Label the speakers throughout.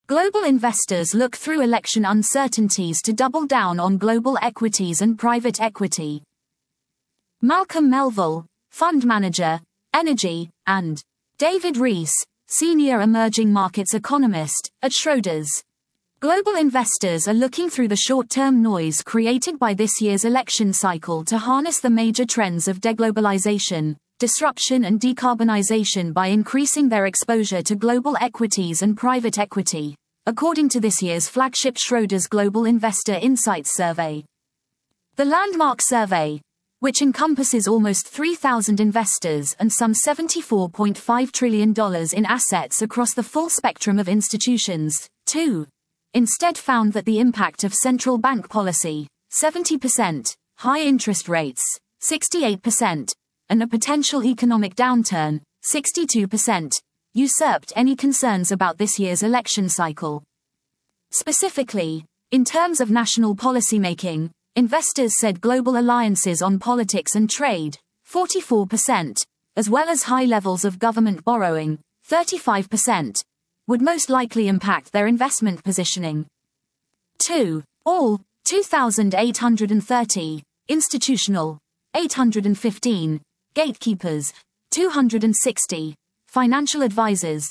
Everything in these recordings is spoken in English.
Speaker 1: Global investors look through election uncertainties to double down on global equities and private equity. Malcolm Melville, fund manager, energy, and David Rees, senior emerging markets economist, at Schroders. Global investors are looking through the short-term noise created by this year's election cycle to harness the major trends of deglobalization, disruption and decarbonization by increasing their exposure to global equities and private equity, according to this year's flagship Schroders Global Investor Insights Survey. The landmark survey, which encompasses almost 3,000 investors and some $74.5 trillion in assets across the full spectrum of institutions, instead found that the impact of central bank policy, 70%, high interest rates, 68%, and a potential economic downturn, 62%, usurped any concerns about this year's election cycle. Specifically, in terms of national policymaking, investors said global alliances on politics and trade, 44%, as well as high levels of government borrowing, 35%, would most likely impact their investment positioning. All, 2,830, institutional, 815, gatekeepers, 260, financial advisors,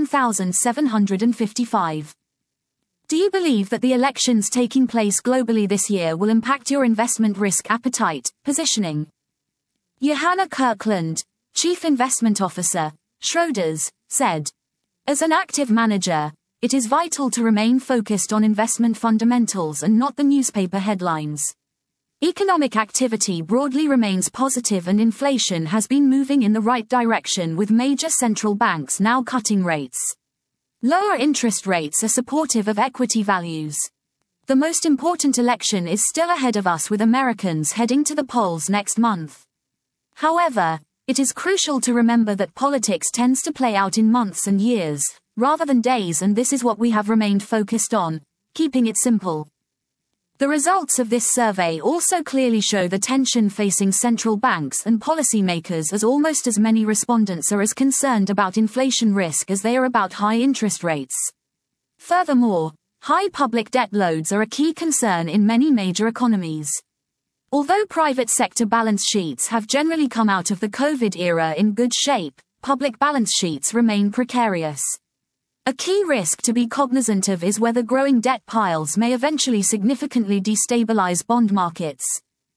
Speaker 1: 1,755. Do you believe that the elections taking place globally this year will impact your investment risk appetite, positioning? Johanna Kirkland, Chief Investment Officer, Schroders, said, "As an active manager, it is vital to remain focused on investment fundamentals and not the newspaper headlines. Economic activity broadly remains positive and inflation has been moving in the right direction with major central banks now cutting rates. Lower interest rates are supportive of equity values. The most important election is still ahead of us with Americans heading to the polls next month. However, it is crucial to remember that politics tends to play out in months and years, rather than days, and this is what we have remained focused on, keeping it simple." The results of this survey also clearly show the tension facing central banks and policymakers, as almost as many respondents are as concerned about inflation risk as they are about high interest rates. Furthermore, high public debt loads are a key concern in many major economies. Although private sector balance sheets have generally come out of the COVID era in good shape, public balance sheets remain precarious. A key risk to be cognizant of is whether growing debt piles may eventually significantly destabilize bond markets.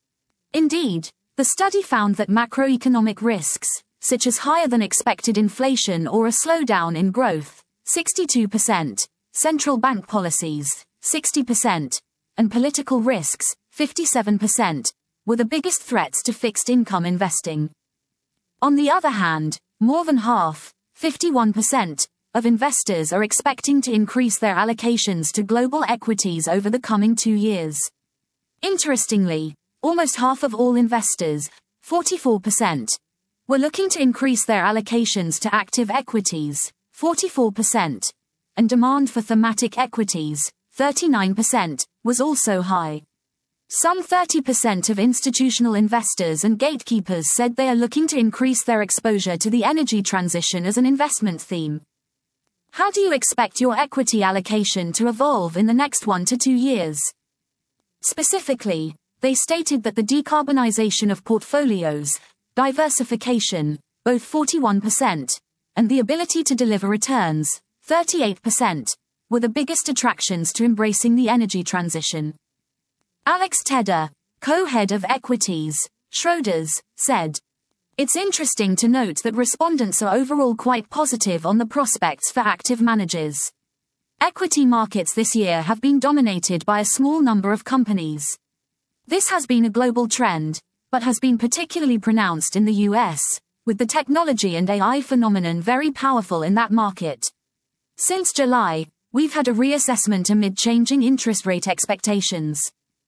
Speaker 1: Indeed, the study found that macroeconomic risks, such as higher than expected inflation or a slowdown in growth, 62%, central bank policies, 60%, and political risks, 57%, were the biggest threats to fixed income investing. On the other hand, more than half, 51%, of investors are expecting to increase their allocations to global equities over the coming 2 years. Interestingly, almost half of all investors, 44%, were looking to increase their allocations to active equities, 44%, and demand for thematic equities, 39%, was also high. Some 30% of institutional investors and gatekeepers said they are looking to increase their exposure to the energy transition as an investment theme. How do you expect your equity allocation to evolve in the next 1 to 2 years? Specifically, they stated that the decarbonization of portfolios, diversification, both 41%, and the ability to deliver returns, 38%, were the biggest attractions to embracing the energy transition. Alex Tedder, co-head of equities, Schroders, said, "It's interesting to note that respondents are overall quite positive on the prospects for active managers. Equity markets this year have been dominated by a small number of companies. This has been a global trend, but has been particularly pronounced in the US, with the technology and AI phenomenon very powerful in that market. Since July, we've had a reassessment amid changing interest rate expectations.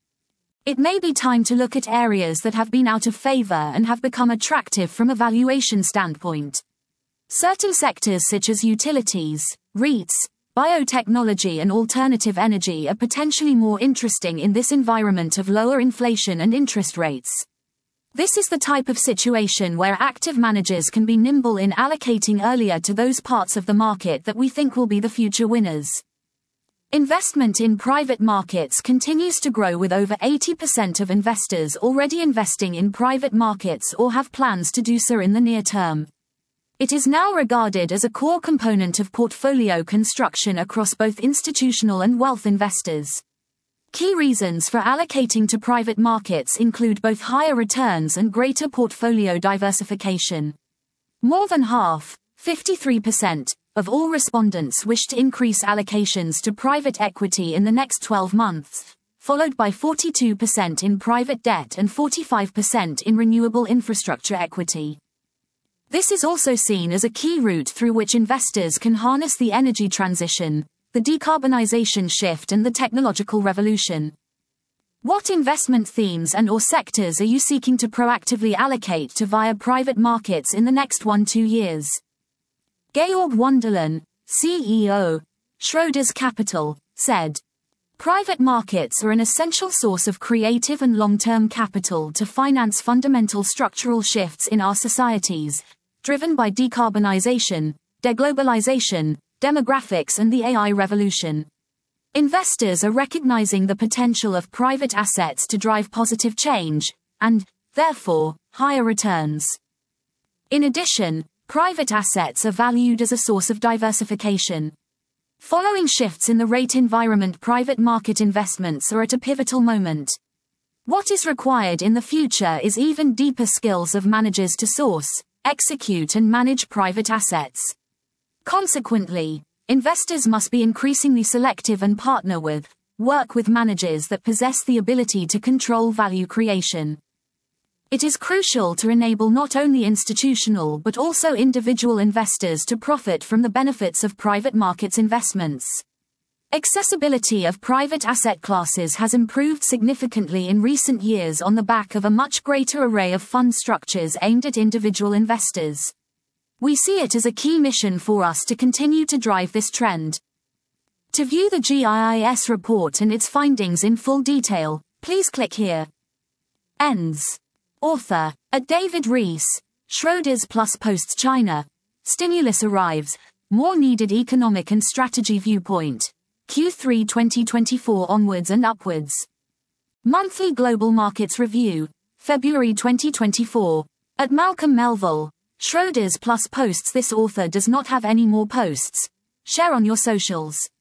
Speaker 1: It may be time to look at areas that have been out of favor and have become attractive from a valuation standpoint. Certain sectors such as utilities, REITs, biotechnology and alternative energy are potentially more interesting in this environment of lower inflation and interest rates. This is the type of situation where active managers can be nimble in allocating earlier to those parts of the market that we think will be the future winners." Investment in private markets continues to grow, with over 80% of investors already investing in private markets or have plans to do so in the near term. It is now regarded as a core component of portfolio construction across both institutional and wealth investors. Key reasons for allocating to private markets include both higher returns and greater portfolio diversification. More than half, 53%, of all respondents wish to increase allocations to private equity in the next 12 months, followed by 42% in private debt and 45% in renewable infrastructure equity. This is also seen as a key route through which investors can harness the energy transition, the decarbonization shift, and the technological revolution. What investment themes and/or sectors are you seeking to proactively allocate to via private markets in the next 1-2 years? Georg Wunderlich, CEO, Schroders Capital, said, "Private markets are an essential source of creative and long-term capital to finance fundamental structural shifts in our societies, driven by decarbonization, deglobalization, demographics, and the AI revolution. Investors are recognizing the potential of private assets to drive positive change, and, therefore, higher returns. In addition, private assets are valued as a source of diversification. Following shifts in the rate environment, private market investments are at a pivotal moment. What is required in the future is even deeper skills of managers to source, execute, and manage private assets. Consequently, investors must be increasingly selective and work with managers that possess the ability to control value creation. It is crucial to enable not only institutional but also individual investors to profit from the benefits of private markets investments. Accessibility of private asset classes has improved significantly in recent years on the back of a much greater array of fund structures aimed at individual investors. We see it as a key mission for us to continue to drive this trend. To view the GIIS report and its findings in full detail, please click here. Ends. Author, David Rees, Schroders Plus Post-China. Stimulus arrives. More needed economic and strategy viewpoint. Q3 2024 onwards and upwards. Monthly Global Markets Review. February 2024. At Malcolm Melville. Schroders Plus posts. This author does not have any more posts. Share on your socials.